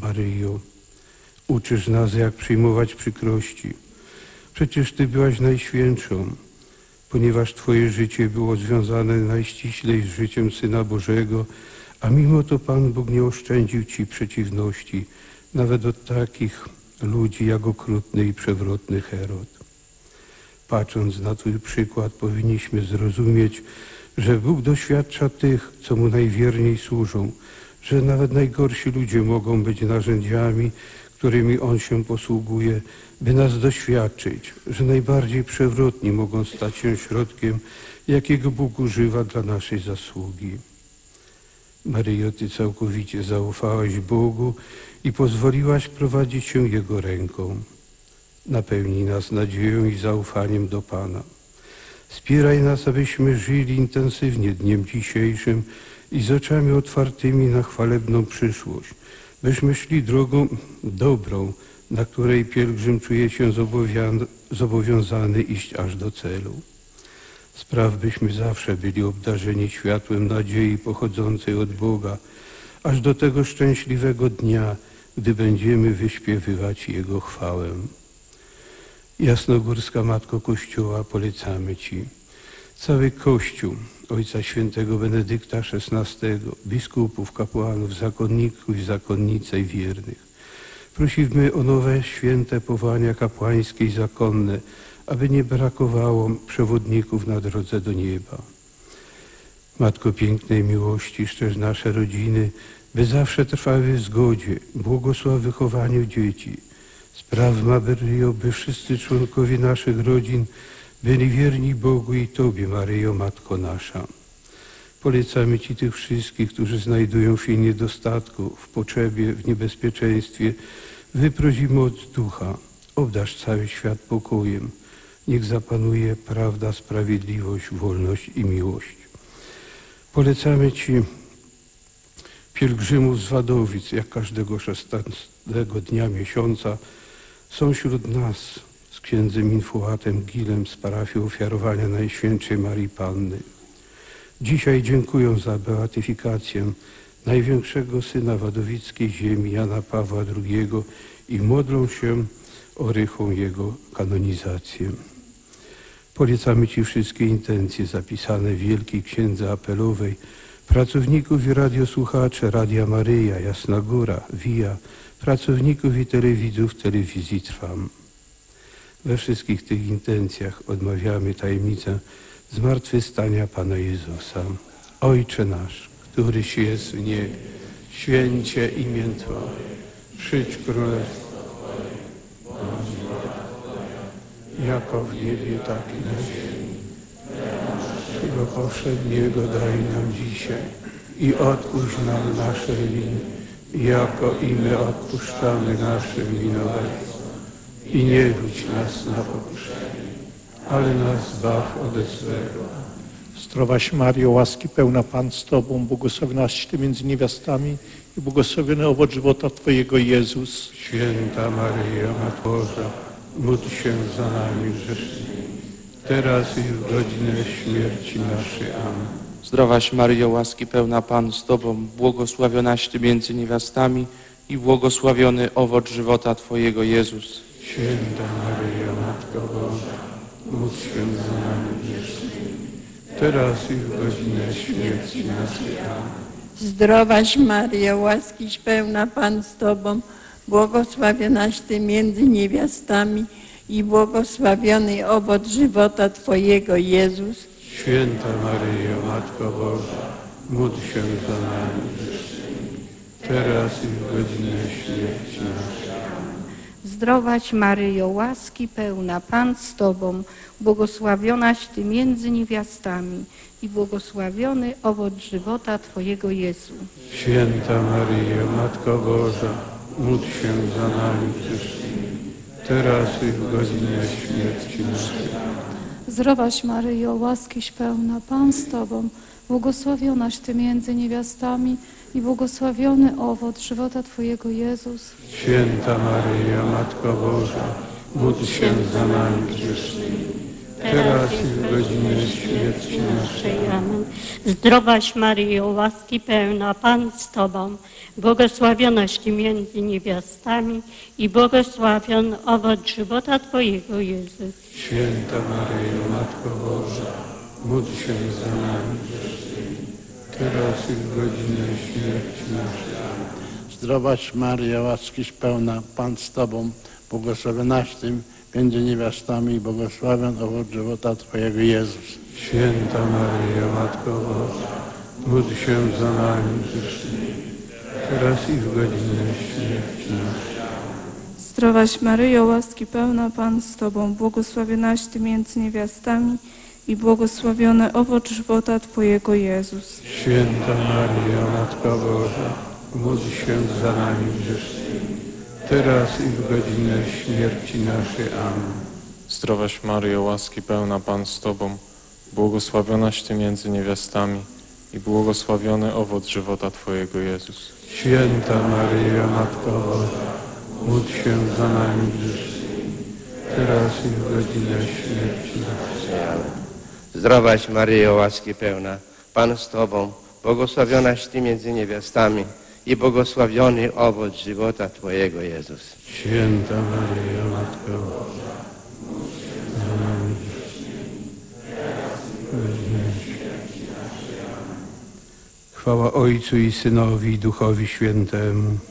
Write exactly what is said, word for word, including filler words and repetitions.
Maryjo, uczysz nas, jak przyjmować przykrości. Przecież Ty byłaś najświętszą, ponieważ Twoje życie było związane najściślej z życiem Syna Bożego, a mimo to Pan Bóg nie oszczędził Ci przeciwności, nawet od takich ludzi jak okrutny i przewrotny Herod. Patrząc na Twój przykład, powinniśmy zrozumieć, że Bóg doświadcza tych, co Mu najwierniej służą, że nawet najgorsi ludzie mogą być narzędziami, którymi On się posługuje, by nas doświadczyć, że najbardziej przewrotni mogą stać się środkiem, jakiego Bóg używa dla naszej zasługi. Maryjo, Ty całkowicie zaufałaś Bogu i pozwoliłaś prowadzić się Jego ręką. Napełnij nas nadzieją i zaufaniem do Pana. Wspieraj nas, abyśmy żyli intensywnie dniem dzisiejszym i z oczami otwartymi na chwalebną przyszłość, byśmy szli drogą dobrą, na której pielgrzym czuje się zobowiązany iść aż do celu. Spraw, byśmy zawsze byli obdarzeni światłem nadziei pochodzącej od Boga, aż do tego szczęśliwego dnia, gdy będziemy wyśpiewywać Jego chwałę. Jasnogórska Matko Kościoła, polecamy Ci cały Kościół Ojca Świętego Benedykta szesnastego, biskupów, kapłanów, zakonników i zakonnice i wiernych. Prosimy o nowe święte powołania kapłańskie i zakonne, aby nie brakowało przewodników na drodze do nieba. Matko pięknej miłości, szczerz nasze rodziny, by zawsze trwały w zgodzie, błogosław wychowaniu dzieci. Spraw, Maryjo, by wszyscy członkowie naszych rodzin byli wierni Bogu i Tobie, Maryjo, Matko nasza. Polecamy Ci tych wszystkich, którzy znajdują się w niedostatku, w potrzebie, w niebezpieczeństwie. Wyprosimy od Ducha, obdarz cały świat pokojem. Niech zapanuje prawda, sprawiedliwość, wolność i miłość. Polecamy Ci pielgrzymów z Wadowic, jak każdego szesnastego dnia miesiąca są wśród nas z księdzem Infuatem Gilem z parafii Ofiarowania Najświętszej Marii Panny. Dzisiaj dziękuję za beatyfikację największego syna wadowickiej ziemi, Jana Pawła drugiego, i modlą się o rychłą jego kanonizację. Polecamy Ci wszystkie intencje zapisane w Wielkiej Księdze Apelowej, pracowników i radiosłuchaczy Radia Maryja, Jasna Góra, Via, pracowników i telewidzów telewizji Trwam. We wszystkich tych intencjach odmawiamy tajemnicę zmartwychwstania Pana Jezusa. Ojcze nasz, któryś jest w niebie, święcie imię Twoje, przyjdź królestwo Twoje, bądź wola Twoja, jako w niebie, tak i na ziemi. Naszego powszedniego daj nam dzisiaj i odpuść nam nasze winy, jako i my odpuszczamy naszym winowajcom. I nie wódź nas na pokuszenie, ale nas zbaw ode złego. Zdrowaś Mario, łaski pełna Pan z Tobą, błogosławionaś Ty między niewiastami i błogosławiony owoc żywota Twojego, Jezus. Święta Maryjo, Matko Boża, módl się za nami grzesznymi, teraz i w godzinę śmierci naszej. Amen. Zdrowaś Maryjo, łaski pełna Pan z Tobą, błogosławionaś Ty między niewiastami i błogosławiony owoc żywota Twojego, Jezus. Święta Maryjo, Matko Boża, módl się za nami grzesznymi, teraz i w godzinę śmierci naszej. Amen. Zdrowaś Maryjo, łaskiś pełna Pan z Tobą, błogosławionaś Ty między niewiastami i błogosławiony owoc żywota Twojego, Jezus. Święta Maryjo, Matko Boża, módl się za nami grzesznymi, teraz i w godzinę śmierci naszej. Zdrowaś Maryjo, łaski pełna Pan z Tobą, błogosławionaś Ty między niewiastami i błogosławiony owoc żywota Twojego, Jezu. Święta Maryjo, Matko Boża, módl się za nami grzesznymi, teraz i w godzinę śmierci naszej. Zdrowaś Maryjo, łaskiś pełna Pan z Tobą, błogosławionaś Ty między niewiastami i błogosławiony owoc żywota Twojego, Jezus. Święta Maryjo, Matko Boża, módl się za nami grzesznymi, teraz i w godzinę śmierci naszej. Amen. Zdrowaś Maryjo, łaski pełna, Pan z Tobą, błogosławionaś Ty między niewiastami i błogosławiony owoc żywota Twojego, Jezus. Święta Maryjo, Matko Boża, módl się za nami grzesznymi, teraz i w godzinę śmierci naszej. Zdrowaś Maryjo, łaskiś pełna, Pan z Tobą, błogosławionaś Ty między niewiastami i błogosławion owoc żywota Twojego, Jezus. Święta Maryjo, Matko Boża, módl się za nami grzesznymi, teraz i w godzinę śmierci naszej. Zdrowaś Maryjo, łaski pełna, Pan z Tobą, błogosławionaś Ty między niewiastami i błogosławiony owoc żywota Twojego, Jezus. Święta Maryjo, Matko Boża, módl się za nami grzesznymi, teraz i w godzinę śmierci naszej. Amen. Zdrowaś Maryjo, łaski pełna, Pan z Tobą, błogosławionaś Ty między niewiastami i błogosławiony owoc żywota Twojego, Jezus. Święta Maryjo, Matko Boża, módl się za nami grzesznymi, teraz i w godzinę śmierci naszej. Amen. Zdrowaś Maryjo, łaski pełna, Pan z Tobą, błogosławionaś Ty między niewiastami i błogosławiony owoc żywota Twojego, Jezus. Święta Maryjo, Matko Boża, módl się za nami grzesznymi, teraz i w godzinę śmierci naszej. Amen. Chwała Ojcu i Synowi i Duchowi Świętemu.